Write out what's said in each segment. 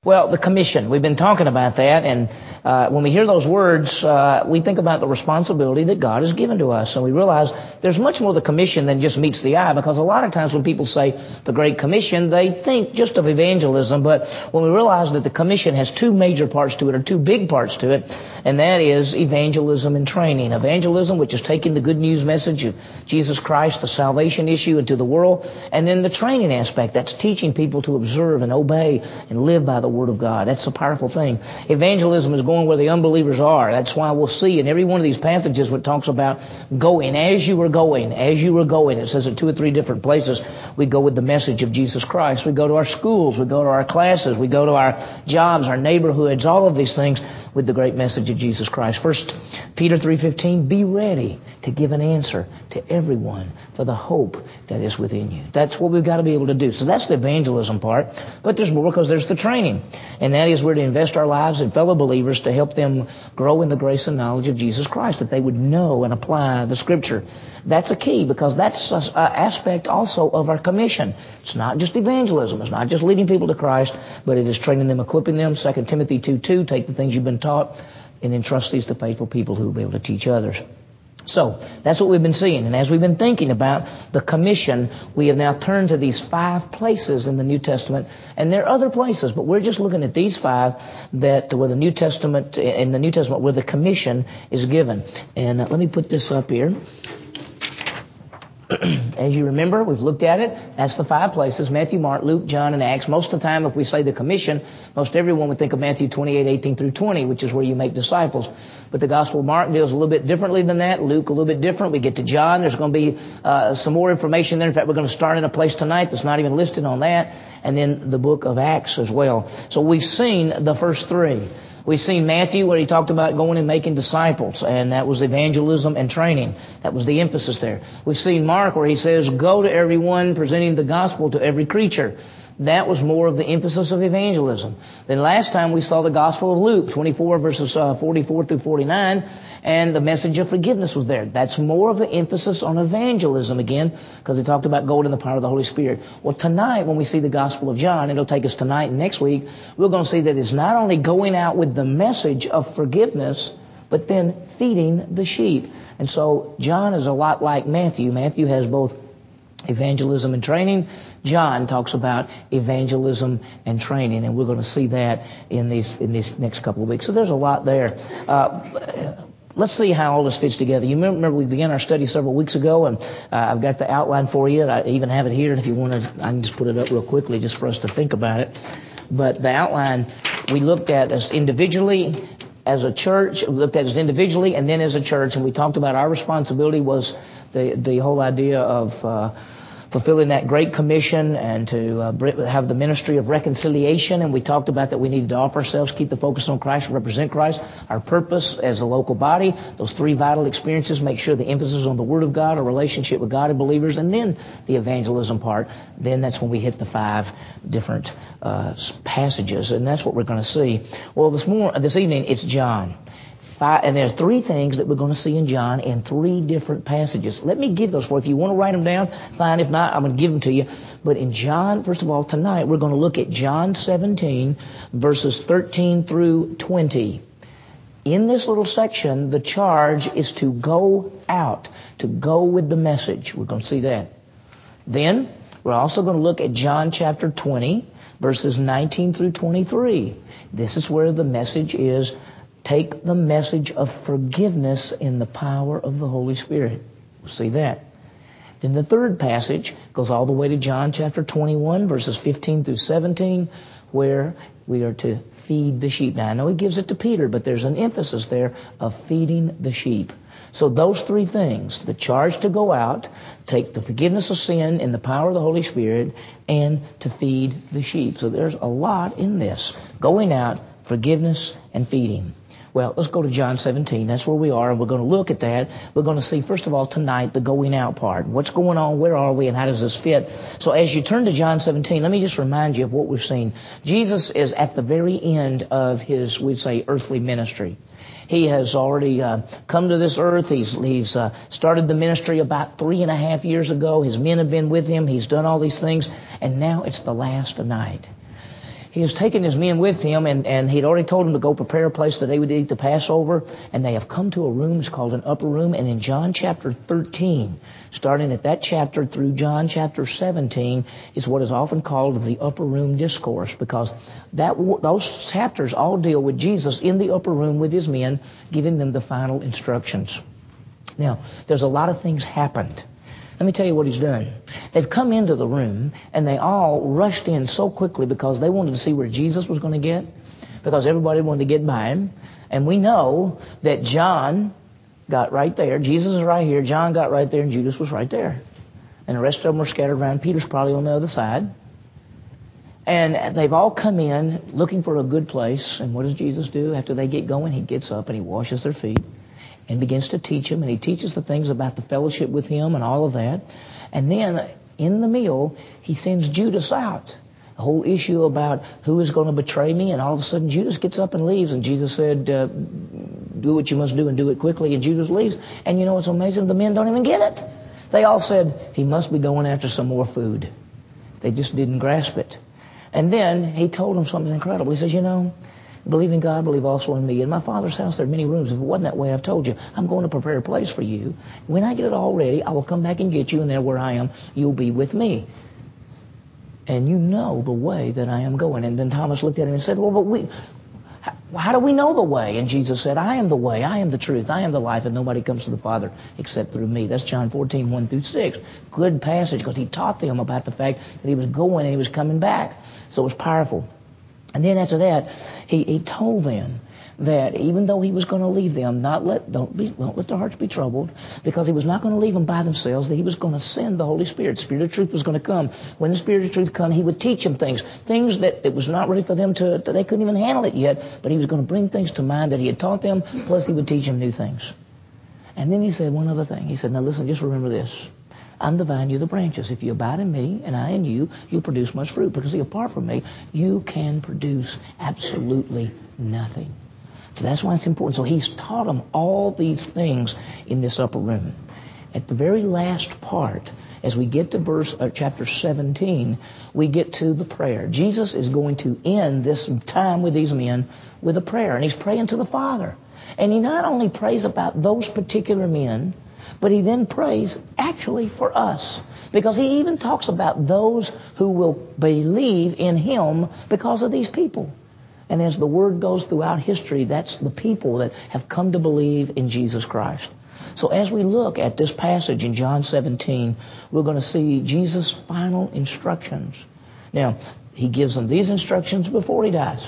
Well, the commission, we've been talking about that, and when we hear those words, we think about the responsibility that God has given to us, and we realize there's much more to the commission than just meets the eye, because a lot of times when people say the Great Commission, they think just of evangelism, but when we realize that the commission has two major parts to it, or two big parts to it, and that is evangelism and training. Evangelism, which is taking the good news message of Jesus Christ, the salvation issue, into the world, and then the training aspect, that's teaching people to observe and obey and live by the Word of God. That's a powerful thing. Evangelism is going where the unbelievers are. That's why we'll see in every one of these passages what talks about going. As you were going. It says in 2 or 3 different places, we go with the message of Jesus Christ. We go to our schools. We go to our classes. We go to our jobs, our neighborhoods, all of these things with the great message of Jesus Christ. 1 Peter 3:15, be ready to give an answer to everyone for the hope that is within you. That's what we've got to be able to do. So that's the evangelism part. But there's more, because there's the training. And that is we're to invest our lives in fellow believers to help them grow in the grace and knowledge of Jesus Christ, that they would know and apply the Scripture. That's a key, because that's an aspect also of our commission. It's not just evangelism. It's not just leading people to Christ, but it is training them, equipping them. 2 Timothy 2:2, take the things you've been taught and entrust these to faithful people who will be able to teach others. So that's what we've been seeing. And as we've been thinking about the commission, we have now turned to these 5 places in the New Testament. And there are other places, but we're just looking at these 5 that where the New Testament, where the commission is given. And let me put this up here. As you remember, we've looked at it. That's the 5 places: Matthew, Mark, Luke, John, and Acts. Most of the time, if we say the commission, most everyone would think of Matthew 28:18 through 20, which is where you make disciples. But the Gospel of Mark deals a little bit differently than that. Luke a little bit different. We get to John. There's going to be some more information there. In fact, we're going to start in a place tonight that's not even listed on that. And then the book of Acts as well. So we've seen the first 3. We've seen Matthew, where he talked about going and making disciples, and that was evangelism and training. That was the emphasis there. We've seen Mark, where he says, go to everyone, presenting the gospel to every creature. That was more of the emphasis of evangelism. Then last time we saw the Gospel of Luke, 24 verses 44 through 49, and the message of forgiveness was there. That's more of the emphasis on evangelism again, because it talked about going in the power of the Holy Spirit. Well, tonight when we see the Gospel of John, it'll take us tonight and next week, we're going to see that it's not only going out with the message of forgiveness, but then feeding the sheep. And so John is a lot like Matthew. Matthew has both evangelism and training. John talks about evangelism and training, and we're going to see that in these next couple of weeks. So there's a lot there. Let's see how all this fits together. You remember we began our study several weeks ago, and I've got the outline for you. I even have it here, and if you want to, I can just put it up real quickly just for us to think about it. But the outline we looked at as individually, as a church, we looked at as individually and then as a church, and we talked about our responsibility was the whole idea of fulfilling that great commission and to have the ministry of reconciliation. And we talked about that we needed to offer ourselves, keep the focus on Christ, represent Christ, our purpose as a local body, those 3 vital experiences, make sure the emphasis on the Word of God, our relationship with God and believers, and then the evangelism part. Then that's when we hit the 5 different passages, and that's what we're going to see. Well, this evening, it's John. And there are 3 things that we're going to see in John in 3 different passages. Let me give those for you. If you want to write them down, fine. If not, I'm going to give them to you. But in John, first of all, tonight, we're going to look at John 17, verses 13 through 20. In this little section, the charge is to go out, to go with the message. We're going to see that. Then, we're also going to look at John chapter 20, verses 19 through 23. This is where the message is, take the message of forgiveness in the power of the Holy Spirit. We'll see that. Then the third passage goes all the way to John chapter 21, verses 15 through 17, where we are to feed the sheep. Now, I know he gives it to Peter, but there's an emphasis there of feeding the sheep. So those 3 things, the charge to go out, take the forgiveness of sin in the power of the Holy Spirit, and to feed the sheep. So there's a lot in this. Going out, forgiveness, and feeding. Well, let's go to John 17. That's where we are, and we're going to look at that. We're going to see, first of all, tonight, the going out part. What's going on? Where are we? And how does this fit? So as you turn to John 17, let me just remind you of what we've seen. Jesus is at the very end of his, we'd say, earthly ministry. He has already come to this earth. He's started the ministry about 3.5 years ago. His men have been with him. He's done all these things. And now it's the last night. he has taken his men with him, and he'd already told them to go prepare a place that they would eat the Passover. And they have come to a room. It's called an upper room. And in John chapter 13, starting at that chapter through John chapter 17, is what is often called the upper room discourse, because those chapters all deal with Jesus in the upper room with his men, giving them the final instructions. Now, there's a lot of things happened. Let me tell you what he's done. They've come into the room, and they all rushed in so quickly because they wanted to see where Jesus was going to get, because everybody wanted to get by him. And we know that John got right there. Jesus is right here. John got right there, and Judas was right there. And the rest of them were scattered around. Peter's probably on the other side. And they've all come in looking for a good place. And what does Jesus do? After they get going, he gets up and he washes their feet and begins to teach them, and he teaches the things about the fellowship with him and all of that. And then in the meal, he sends Judas out. The whole issue about who is going to betray me, and all of a sudden Judas gets up and leaves, and Jesus said, do what you must do and do it quickly, and Judas leaves. And you know what's amazing? The men don't even get it. They all said, he must be going after some more food. They just didn't grasp it. And then he told them something incredible. He says, you know, believe in God, believe also in me. In my Father's house there are many rooms. If it wasn't that way, I've told you. I'm going to prepare a place for you. When I get it all ready, I will come back and get you, and there where I am, you'll be with me. And you know the way that I am going. And then Thomas looked at him and said, well, but how do we know the way? And Jesus said, I am the way, I am the truth, I am the life, and nobody comes to the Father except through me. That's John 14, 1 through 6. Good passage, because he taught them about the fact that he was going and he was coming back. So it was powerful. And then after that, he told them that even though he was going to leave them, don't let their hearts be troubled, because he was not going to leave them by themselves, that he was going to send the Holy Spirit. The Spirit of truth was going to come. When the Spirit of truth come, he would teach them things that it was not ready for them to, they couldn't even handle it yet, but he was going to bring things to mind that he had taught them, plus he would teach them new things. And then he said one other thing. He said, now listen, just remember this. I'm the vine, you're the branches. If you abide in me and I in you, you'll produce much fruit. Because see, apart from me, you can produce absolutely nothing. So that's why it's important. So he's taught them all these things in this upper room. At the very last part, as we get to chapter 17, we get to the prayer. Jesus is going to end this time with these men with a prayer. And he's praying to the Father. And he not only prays about those particular men, but he then prays actually for us. Because he even talks about those who will believe in him because of these people. And as the word goes throughout history, that's the people that have come to believe in Jesus Christ. So as we look at this passage in John 17, we're going to see Jesus' final instructions. Now, he gives them these instructions before he dies.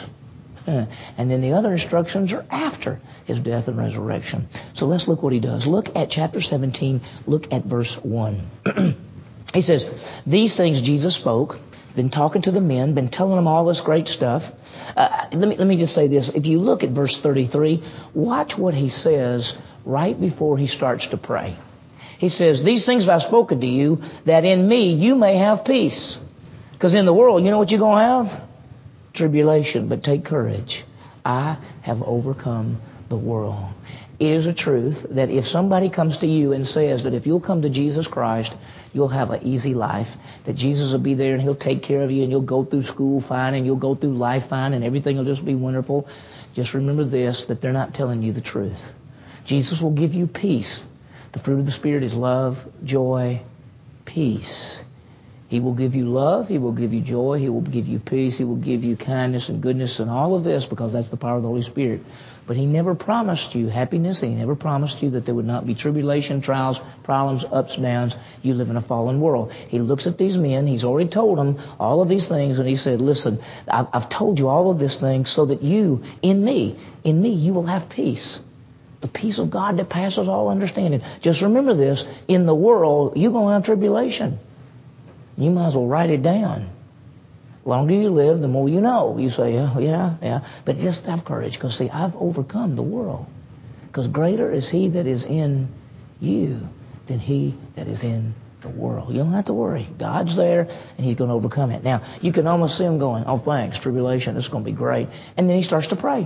And then the other instructions are after his death and resurrection. So let's look what he does. Look at chapter 17. Look at verse 1. He says, these things Jesus spoke, been talking to the men, been telling them all this great stuff. Let me just say this. If you look at verse 33, watch what he says right before he starts to pray. He says, these things have I spoken to you, that in me you may have peace. Because in the world, you know what you're going to have? Tribulation, but take courage. I have overcome the world. It is a truth that if somebody comes to you and says that if you'll come to Jesus Christ, you'll have an easy life, that Jesus will be there and he'll take care of you and you'll go through school fine and you'll go through life fine and everything will just be wonderful, just remember this, that they're not telling you the truth. Jesus will give you peace. The fruit of the Spirit is love, joy, peace. He will give you love, he will give you joy, he will give you peace, he will give you kindness and goodness and all of this, because that's the power of the Holy Spirit. But he never promised you happiness, and he never promised you that there would not be tribulation, trials, problems, ups, downs. You live in a fallen world. He looks at these men, he's already told them all of these things, and he said, listen, I've told you all of this thing so that you, in me, you will have peace. The peace of God that passes all understanding. Just remember this, in the world, you're going to have tribulation. You might as well write it down. The longer you live, the more you know. You say, yeah. But just have courage, because see, I've overcome the world. Because greater is he that is in you than he that is in the world. You don't have to worry. God's there, and he's going to overcome it. Now, you can almost see him going, oh, thanks, tribulation, this is going to be great. And then he starts to pray.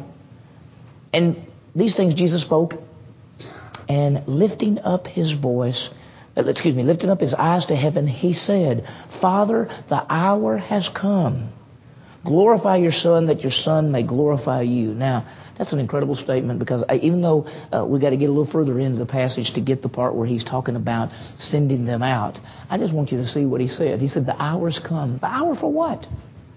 And these things Jesus spoke, and lifting up his eyes to heaven, he said, Father, the hour has come. Glorify your Son, that your Son may glorify you. Now, that's an incredible statement, because even though we got to get a little further into the passage to get the part where he's talking about sending them out, I just want you to see what he said. He said, the hour's come. The hour for what?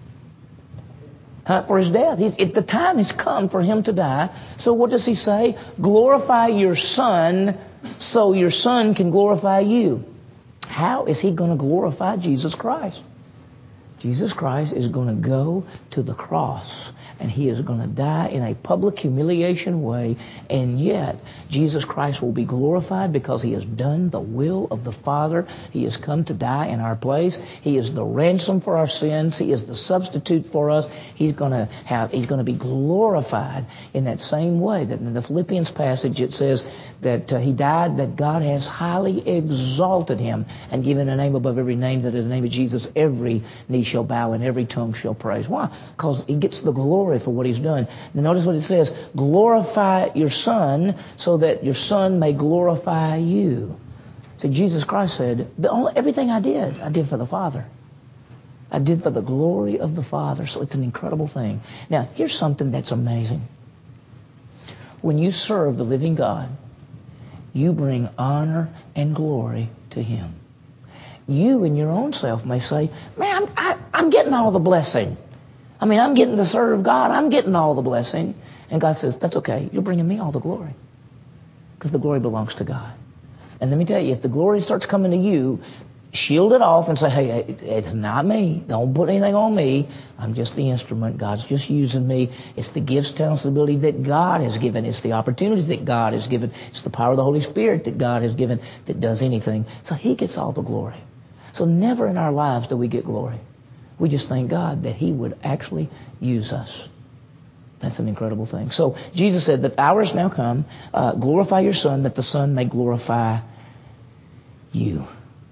For his death. The time has come for him to die. So what does he say? Glorify your Son so your Son can glorify you. How is he going to glorify Jesus Christ? Jesus Christ is going to go to the cross, and he is going to die in a public humiliation way, and yet Jesus Christ will be glorified because he has done the will of the Father. He has come to die in our place. He is the ransom for our sins. He is the substitute for us. He's going to be glorified in that same way. That in the Philippians passage it says that he died, that God has highly exalted him and given a name above every name, that in the name of Jesus every knee shall bow and every tongue shall praise. Why? Because he gets the glory for what he's done. Now notice what it says. Glorify your Son so that your Son may glorify you. See, Jesus Christ said, everything I did for the Father. I did for the glory of the Father. So it's an incredible thing. Now, here's something that's amazing. When you serve the living God, you bring honor and glory to him. You in your own self may say, man, I'm getting all the blessing. I mean, I'm getting to serve God. I'm getting all the blessing. And God says, that's okay. You're bringing me all the glory. Because the glory belongs to God. And let me tell you, if the glory starts coming to you, shield it off and say, hey, it's not me. Don't put anything on me. I'm just the instrument. God's just using me. It's the gifts, talents, and ability that God has given. It's the opportunities that God has given. It's the power of the Holy Spirit that God has given that does anything. So he gets all the glory. So never in our lives do we get glory. We just thank God that he would actually use us. That's an incredible thing. So Jesus said that the hour has now come. Glorify your Son, that the Son may glorify you.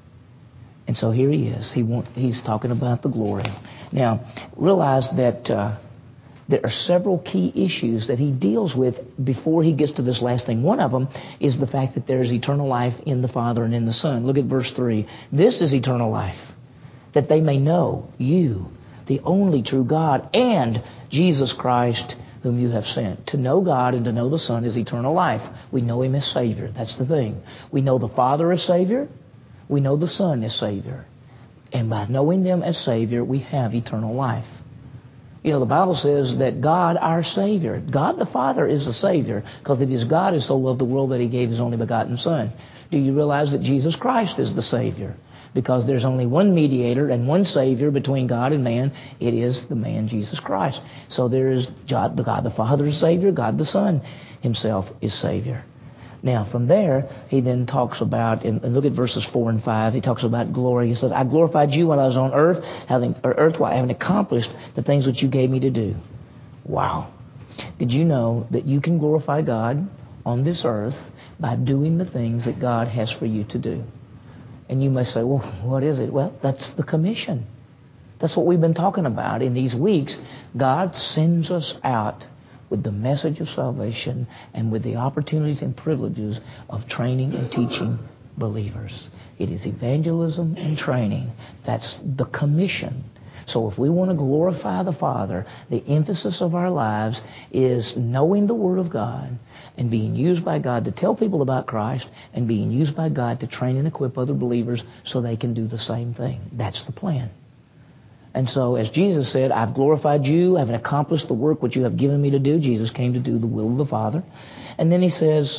And so here he is. He's talking about the glory. Now, realize that there are several key issues that he deals with before he gets to this last thing. One of them is the fact that there is eternal life in the Father and in the Son. Look at verse 3. This is eternal life, that they may know you, the only true God, and Jesus Christ, whom you have sent. To know God and to know the Son is eternal life. We know him as Savior. That's the thing. We know the Father as Savior. We know the Son as Savior. And by knowing them as Savior, we have eternal life. You know, the Bible says that God, our Savior, God the Father is the Savior, because it is God who so loved the world that he gave his only begotten Son. Do you realize that Jesus Christ is the Savior? Because there's only one mediator and one Savior between God and man. It is the man Jesus Christ. So there is God the Father is Savior, God the Son himself is Savior. Now, from there, he then talks about, and look at verses 4 and 5, he talks about glory. He says, I glorified you while I was on earth, having accomplished the things which you gave me to do. Wow. Did you know that you can glorify God on this earth by doing the things that God has for you to do? And you may say, well, what is it? Well, that's the commission. That's what we've been talking about in these weeks. God sends us out with the message of salvation and with the opportunities and privileges of training and teaching believers. It is evangelism and training. That's the commission. So if we want to glorify the Father, the emphasis of our lives is knowing the Word of God and being used by God to tell people about Christ and being used by God to train and equip other believers so they can do the same thing. That's the plan. And so, as Jesus said, I've glorified you, I've accomplished the work which you have given me to do. Jesus came to do the will of the Father. And then he says,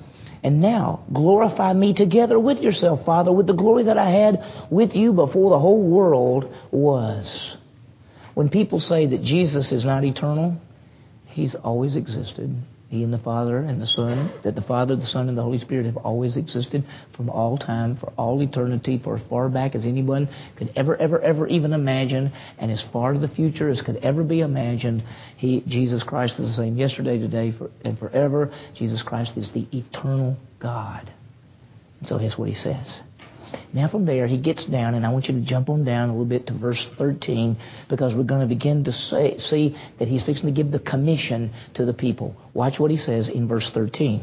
and now glorify me together with yourself, Father, with the glory that I had with you before the whole world was. When people say that Jesus is not eternal, he's always existed. He and the Father and the Son, that the Father, the Son, and the Holy Spirit have always existed from all time, for all eternity, for as far back as anyone could ever even imagine, and as far to the future as could ever be imagined. Jesus Christ is the same yesterday, today, and forever. Jesus Christ is the eternal God. And so here's what he says. Now from there, he gets down, and I want you to jump on down a little bit to verse 13, because we're going to begin to see that he's fixing to give the commission to the people. Watch what he says in verse 13.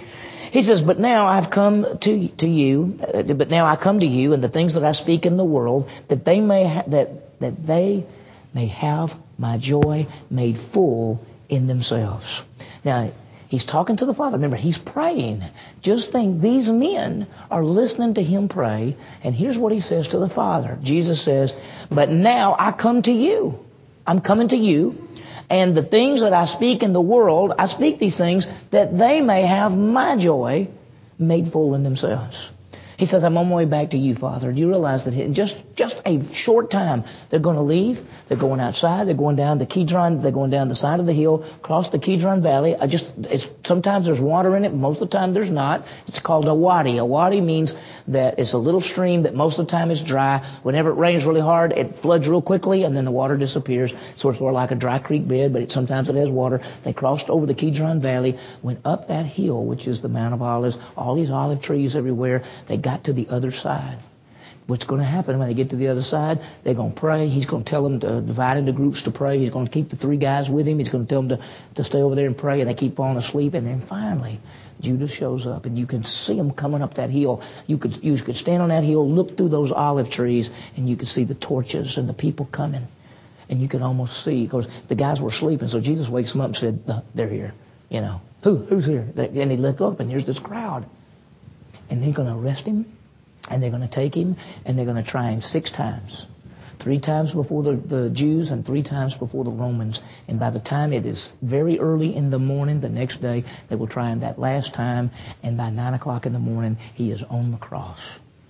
He says, But now I come to you, and the things that I speak in the world, that they may have my joy made full in themselves. Now, he's talking to the Father. Remember, he's praying. Just think, these men are listening to him pray, and here's what he says to the Father. Jesus says, but now I come to you. I'm coming to you, and the things that I speak in the world, I speak these things that they may have my joy made full in themselves. He says, I'm on my way back to you, Father. Do you realize that in just a short time, they're going to leave. They're going outside. They're going down the Kidron. They're going down the side of the hill, across the Kidron Valley. Sometimes there's water in it. Most of the time there's not. It's called a wadi. A wadi means that it's a little stream that most of the time is dry. Whenever it rains really hard, it floods real quickly, and then the water disappears. So it's more like a dry creek bed, but sometimes it has water. They crossed over the Kidron Valley, went up that hill, which is the Mount of Olives, all these olive trees everywhere. They got to the other side. What's going to happen when they get to the other side? They're going to pray. He's going to tell them to divide into groups to pray. He's going to keep the 3 guys with him. He's going to tell them to stay over there and pray, and they keep falling asleep. And then finally, Judas shows up, and you can see him coming up that hill. You could stand on that hill, look through those olive trees, and you could see the torches and the people coming. And you could almost see, because the guys were sleeping. So Jesus wakes them up and said, they're here. You know, who's here? And he looked up, and here's this crowd. And they're going to arrest him, and they're going to take him, and they're going to try him 6 times. 3 times before the Jews and 3 times before the Romans. And by the time it is very early in the morning, the next day, they will try him that last time. And by 9 o'clock in the morning, he is on the cross.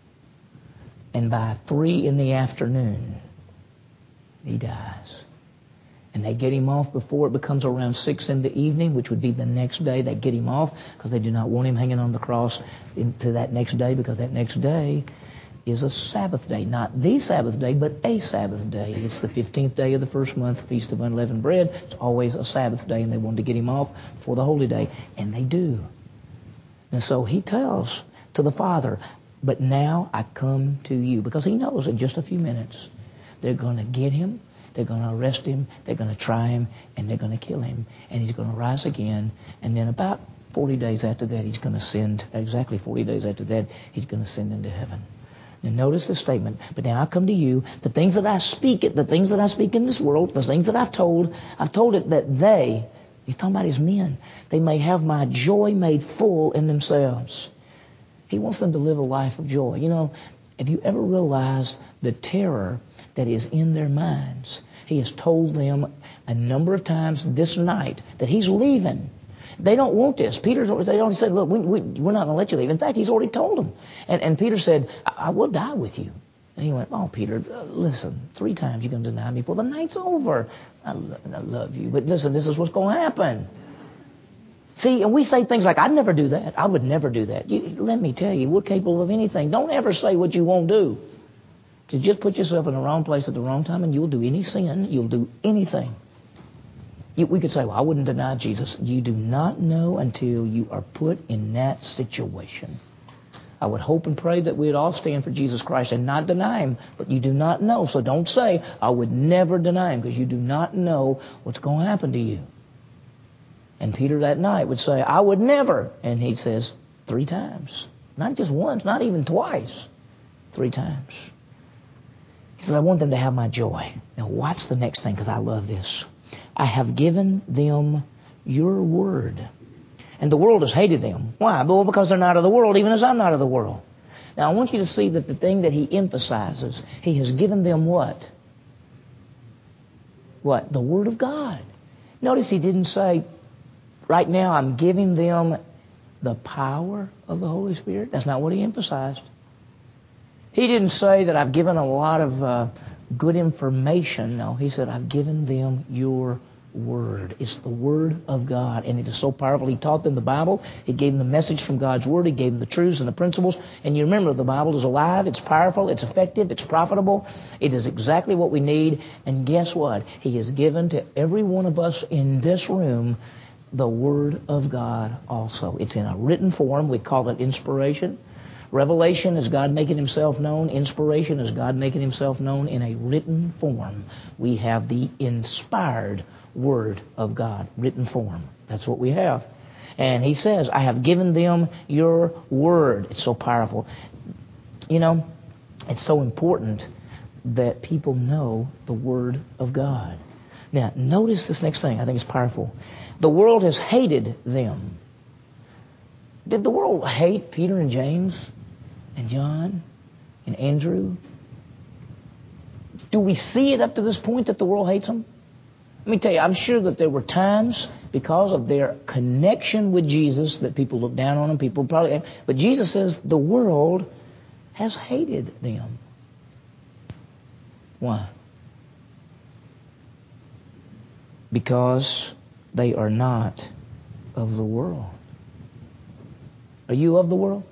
And by 3 in the afternoon, he dies. And they get him off before it becomes around 6 in the evening, which would be the next day. They get him off because they do not want him hanging on the cross into that next day, because that next day is a Sabbath day. Not the Sabbath day, but a Sabbath day. It's the 15th day of the first month, Feast of Unleavened Bread. It's always a Sabbath day, and they wanted to get him off for the holy day. And they do. And so he tells to the Father, but now I come to you. Because he knows in just a few minutes they're going to get him. They're going to arrest him, they're going to try him, and they're going to kill him. And he's going to rise again. And then about 40 days after that, he's going to ascend. Exactly 40 days after that, he's going to ascend into heaven. Now notice the statement, but now I come to you, the things that I speak in this world, the things that I've told it that they, he's talking about his men, they may have my joy made full in themselves. He wants them to live a life of joy. You know, have you ever realized the terror that is in their minds? He has told them a number of times this night that he's leaving. They don't want this. They already said, look, we're not going to let you leave. In fact, he's already told them. And Peter said, I will die with you. And he went, oh, Peter, listen, 3 times you're going to deny me before the night's over. I love you. But listen, this is what's going to happen. See, and we say things like, I'd never do that. I would never do that. Let me tell you, we're capable of anything. Don't ever say what you won't do. Just put yourself in the wrong place at the wrong time, and you'll do any sin. You'll do anything. We could say, well, I wouldn't deny Jesus. You do not know until you are put in that situation. I would hope and pray that we'd all stand for Jesus Christ and not deny him, but you do not know. So don't say, I would never deny him, because you do not know what's going to happen to you. And Peter that night would say, I would never. And he says 3 times. Not just once, not even twice. 3 times. He says, I want them to have my joy. Now watch the next thing, because I love this. I have given them your word. And the world has hated them. Why? Well, because they're not of the world, even as I'm not of the world. Now I want you to see that the thing that he emphasizes, he has given them what? What? The word of God. Notice he didn't say, right now I'm giving them the power of the Holy Spirit. That's not what he emphasized. He didn't say that I've given a lot of good information. No, he said, I've given them your word. It's the word of God, and it is so powerful. He taught them the Bible. He gave them the message from God's word. He gave them the truths and the principles. And you remember, the Bible is alive. It's powerful. It's effective. It's profitable. It is exactly what we need. And guess what? He has given to every one of us in this room the word of God also. It's in a written form. We call it inspiration. Revelation is God making himself known. Inspiration is God making himself known in a written form. We have the inspired word of God, written form. That's what we have. And he says, I have given them your word. It's so powerful. You know, it's so important that people know the word of God. Now, notice this next thing. I think it's powerful. The world has hated them. Did the world hate Peter and James and John and Andrew? Do we see it up to this point that the world hates them? Let me tell you, I'm sure that there were times because of their connection with Jesus that people looked down on them. People probably, but Jesus says the world has hated them. Why? Because they are not of the world. Are you of the world?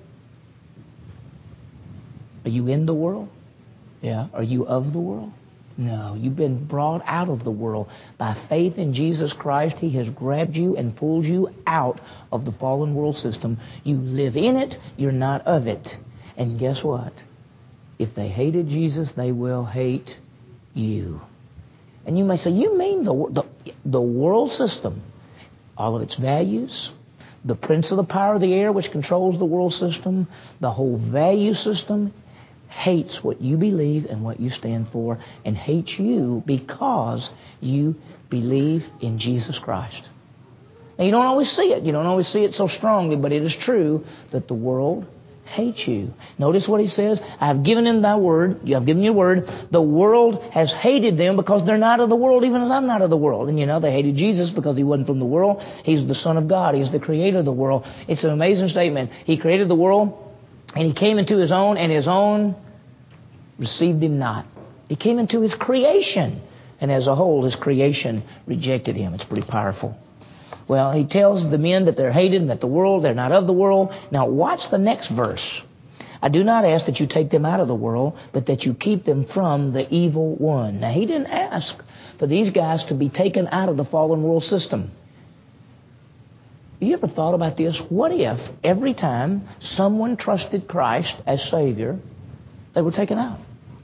Are you in the world? Yeah. Are you of the world? No. You've been brought out of the world. By faith in Jesus Christ, He has grabbed you and pulled you out of the fallen world system. You live in it. You're not of it. And guess what? If they hated Jesus, they will hate you. And you may say, you mean the world system, all of its values, the prince of the power of the air which controls the world system, the whole value system, hates what you believe and what you stand for, and hates you because you believe in Jesus Christ. Now, you don't always see it. You don't always see it so strongly, but it is true that the world hates you. Notice what He says. I have given them thy word. I've given you word. The world has hated them because they're not of the world, even as I'm not of the world. And you know, they hated Jesus because He wasn't from the world. He's the Son of God. He's the creator of the world. It's an amazing statement. He created the world, and He came into His own, and His own received Him not. He came into His creation, and as a whole, His creation rejected Him. It's pretty powerful. Well, He tells the men that they're hated and that the world, they're not of the world. Now, watch the next verse. I do not ask that you take them out of the world, but that you keep them from the evil one. Now, He didn't ask for these guys to be taken out of the fallen world system. Have you ever thought about this? What if every time someone trusted Christ as Savior, they were taken out?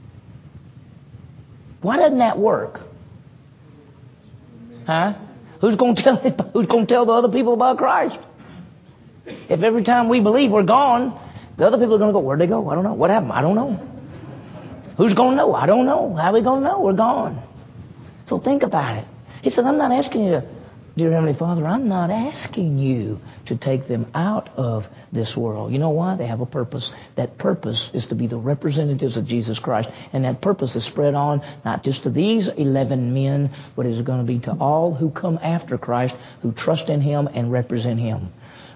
Why doesn't that work? Huh? Who's going to tell the other people about Christ? If every time we believe we're gone, the other people are going to go, where'd they go? I don't know. What happened? I don't know. Who's going to know? I don't know. How are we going to know? We're gone. So think about it. He said, I'm not asking you to, dear Heavenly Father, I'm not asking you to take them out of this world. You know why? They have a purpose. That purpose is to be the representatives of Jesus Christ. And that purpose is spread on not just to these 11 men, but it is going to be to all who come after Christ, who trust in Him and represent Him.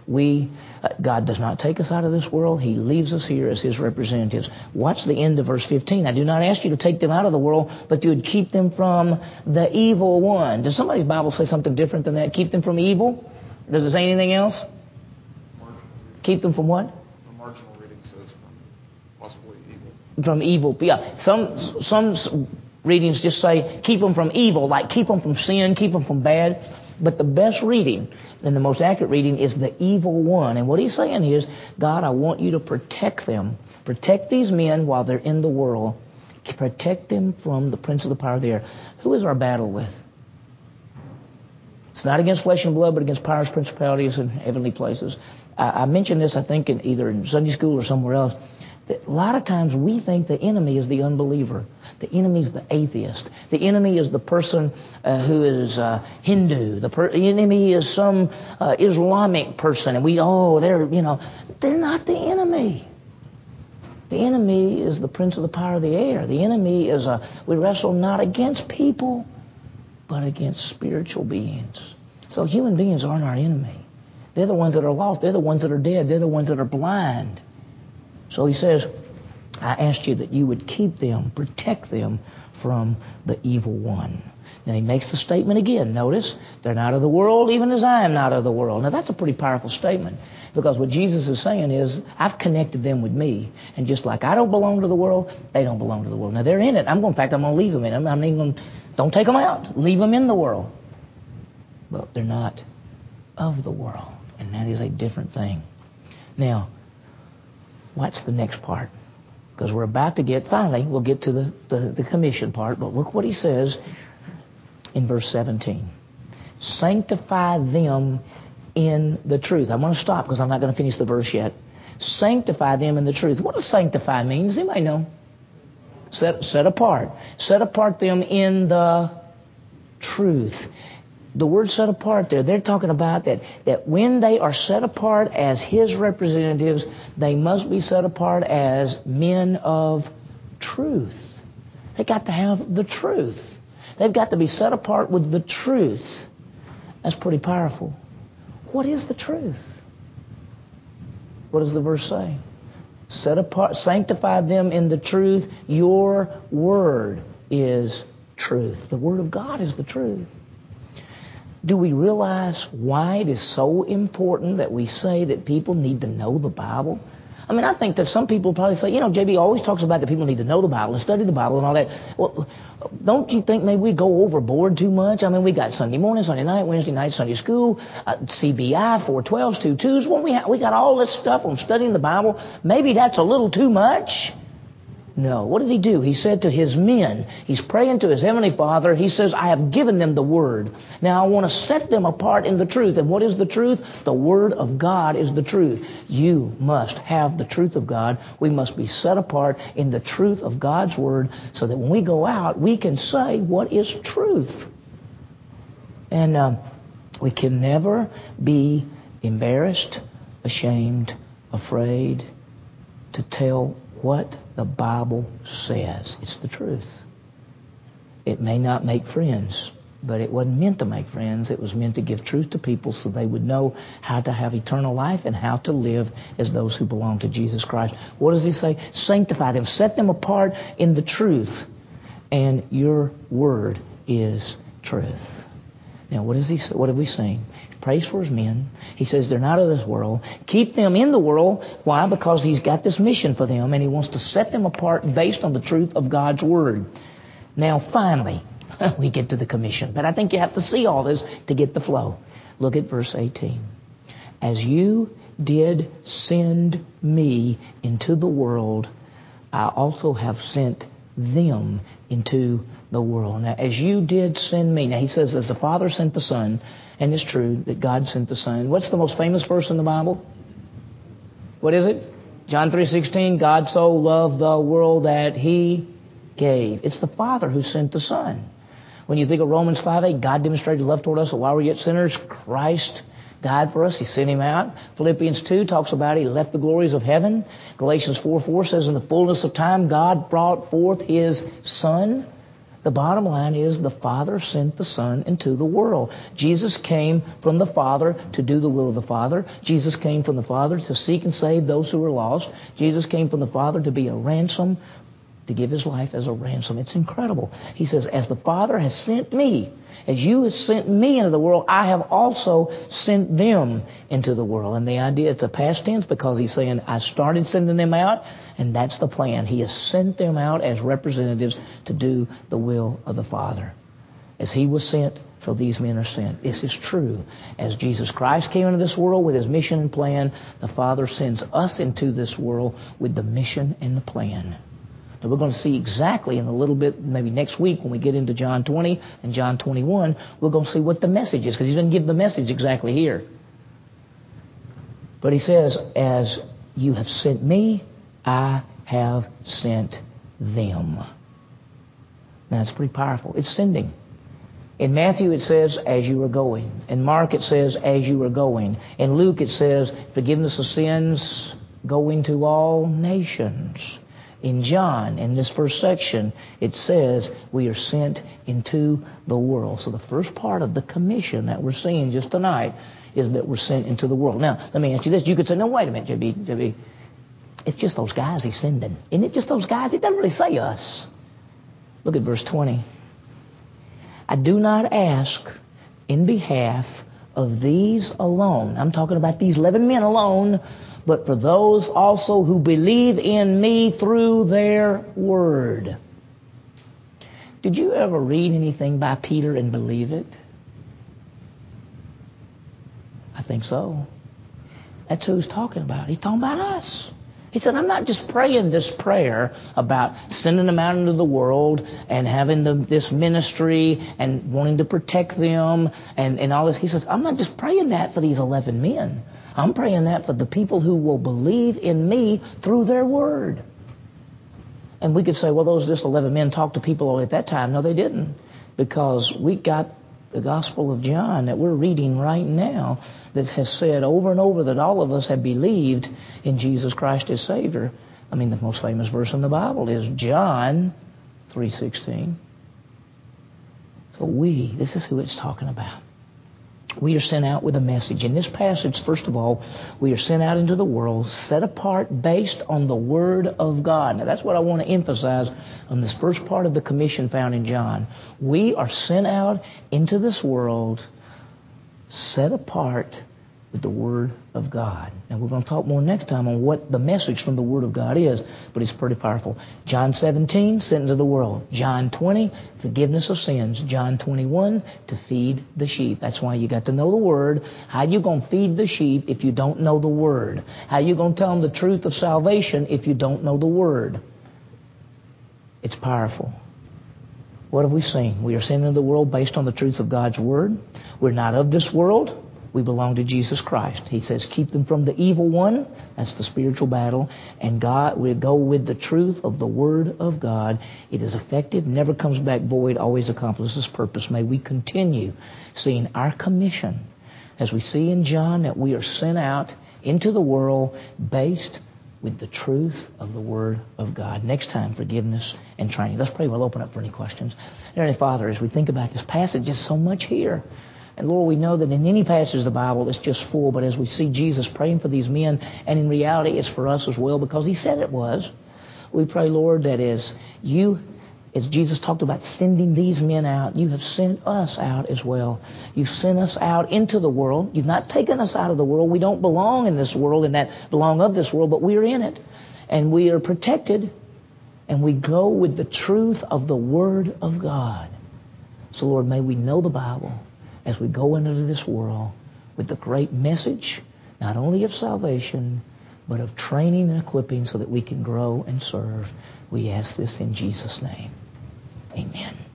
God does not take us out of this world. He leaves us here as His representatives. Watch the end of verse 15. I do not ask you to take them out of the world, but you would keep them from the evil one. Does somebody's Bible say something different than that? Keep them from evil? Does it say anything else? Keep them from what? The marginal reading says from possibly evil. From evil. Yeah. Some readings just say keep them from evil, like keep them from sin, keep them from bad. But the best reading and the most accurate reading is the evil one. And what He's saying is, God, I want you to protect them. Protect these men while they're in the world. Protect them from the prince of the power of the air. Who is our battle with? It's not against flesh and blood, but against powers, principalities, and heavenly places. I mentioned this, I think, either in Sunday school or somewhere else. That a lot of times we think the enemy is the unbeliever. The enemy is the atheist. The enemy is the person who is Hindu. The enemy is some Islamic person. And they're not the enemy. The enemy is the prince of the power of the air. The enemy is we wrestle not against people, but against spiritual beings. So human beings aren't our enemy. They're the ones that are lost. They're the ones that are dead. They're the ones that are blind. So He says, I asked you that you would keep them, protect them from the evil one. Now He makes the statement again. Notice, they're not of the world, even as I am not of the world. Now that's a pretty powerful statement, because what Jesus is saying is, I've connected them with me. And just like I don't belong to the world, they don't belong to the world. Now they're in it. I'm going to leave them in it. I'm even going to, don't take them out. Leave them in the world. But they're not of the world. And that is a different thing. Now, watch the next part, because we're about to we'll get to the commission part, but look what He says in verse 17. Sanctify them in the truth. I'm going to stop because I'm not going to finish the verse yet. Sanctify them in the truth. What does sanctify mean? Does anybody know? Set apart. Set apart them in the truth. The word set apart there, they're talking about that when they are set apart as His representatives, they must be set apart as men of truth. They got to have the truth. They've got to be set apart with the truth. That's pretty powerful. What is the truth? What does the verse say? Set apart, sanctify them in the truth. Your word is truth. The word of God is the truth. Do we realize why it is so important that we say that people need to know the Bible? I mean, I think that some people probably say, JB always talks about that people need to know the Bible and study the Bible and all that. Well, don't you think maybe we go overboard too much? I mean, we got Sunday morning, Sunday night, Wednesday night, Sunday school, CBI, 412s, 2-2s. When we got all this stuff on studying the Bible, maybe that's a little too much. No. What did He do? He said to His men, He's praying to His Heavenly Father. He says, I have given them the Word. Now I want to set them apart in the truth. And what is the truth? The Word of God is the truth. You must have the truth of God. We must be set apart in the truth of God's Word so that when we go out, we can say what is truth. And we can never be embarrassed, ashamed, afraid to tell what the Bible says. It's the truth. It may not make friends, but it wasn't meant to make friends. It was meant to give truth to people so they would know how to have eternal life and how to live as those who belong to Jesus Christ. What does He say? Sanctify them. Set them apart in the truth. And your word is truth. Now, what have we seen? He prays for His men. He says they're not of this world. Keep them in the world. Why? Because He's got this mission for them, and He wants to set them apart based on the truth of God's Word. Now, finally, we get to the commission. But I think you have to see all this to get the flow. Look at verse 18. As you did send me into the world, I also have sent them into the world. Now, as you did send me. Now, He says, as the Father sent the Son, and it's true that God sent the Son. What's the most famous verse in the Bible? What is it? John 3:16, God so loved the world that He gave. It's the Father who sent the Son. When you think of Romans 5:8, God demonstrated love toward us, so while we were yet sinners, Christ died for us. He sent Him out. Philippians 2 talks about He left the glories of heaven. Galatians 4:4 says in the fullness of time, God brought forth His Son. The bottom line is the Father sent the Son into the world. Jesus came from the Father to do the will of the Father. Jesus came from the Father to seek and save those who are lost. Jesus came from the Father to be a ransom, to give His life as a ransom. It's incredible. He says, as the Father has sent me, as you have sent me into the world, I have also sent them into the world. And the idea, it's a past tense because He's saying, I started sending them out, and that's the plan. He has sent them out as representatives to do the will of the Father. As He was sent, so these men are sent. This is true. As Jesus Christ came into this world with His mission and plan, the Father sends us into this world with the mission and the plan. Now, we're going to see exactly in a little bit, maybe next week when we get into John 20 and John 21, we're going to see what the message is, because He doesn't give the message exactly here. But He says, as you have sent me, I have sent them. Now, it's pretty powerful. It's sending. In Matthew, it says, as you are going. In Mark, it says, as you are going. In Luke, it says, forgiveness of sins, going to all nations. In John, in this first section, it says we are sent into the world. So the first part of the commission that we're seeing just tonight is that we're sent into the world. Now, let me ask you this. You could say, no, wait a minute, JB. It's just those guys He's sending. Isn't it just those guys? It doesn't really say us. Look at verse 20. I do not ask in behalf of these alone. I'm talking about these 11 men alone, but for those also who believe in me through their word. Did you ever read anything by Peter and believe it? I think so. That's who He's talking about. He's talking about us. He said, I'm not just praying this prayer about sending them out into the world and having this ministry and wanting to protect them and all this. He says, I'm not just praying that for these 11 men. I'm praying that for the people who will believe in me through their word. And we could say, well, those just 11 men talked to people only at that time. No, they didn't. because we got the Gospel of John that we're reading right now that has said over and over that all of us have believed in Jesus Christ as Savior. I mean, the most famous verse in the Bible is John 3:16. So this is who it's talking about. We are sent out with a message. In this passage, first of all, we are sent out into the world, set apart based on the Word of God. Now, that's what I want to emphasize on this first part of the commission found in John. We are sent out into this world, set apart with the Word of God. And we're going to talk more next time on what the message from the Word of God is, but it's pretty powerful. John 17, sent into the world. John 20, forgiveness of sins. John 21, to feed the sheep. That's why you got to know the Word. How you going to feed the sheep if you don't know the Word? How you going to tell them the truth of salvation if you don't know the Word? It's powerful. What have we seen? We are sent into the world based on the truth of God's Word. We're not of this world. We belong to Jesus Christ. He says, keep them from the evil one. That's the spiritual battle. And we go with the truth of the Word of God. It is effective, never comes back void, always accomplishes purpose. May we continue seeing our commission as we see in John that we are sent out into the world based with the truth of the Word of God. Next time, forgiveness and training. Let's pray. We'll open up for any questions. Heavenly Father, as we think about this passage, there's so much here. And Lord, we know that in any passage of the Bible, it's just full. But as we see Jesus praying for these men, and in reality, it's for us as well because He said it was. We pray, Lord, that as Jesus talked about sending these men out, You have sent us out as well. You've sent us out into the world. You've not taken us out of the world. We don't belong in this world and that belong of this world, but we are in it. And we are protected. And we go with the truth of the Word of God. So, Lord, may we know the Bible as we go into this world with the great message, not only of salvation, but of training and equipping so that we can grow and serve. We ask this in Jesus' name. Amen.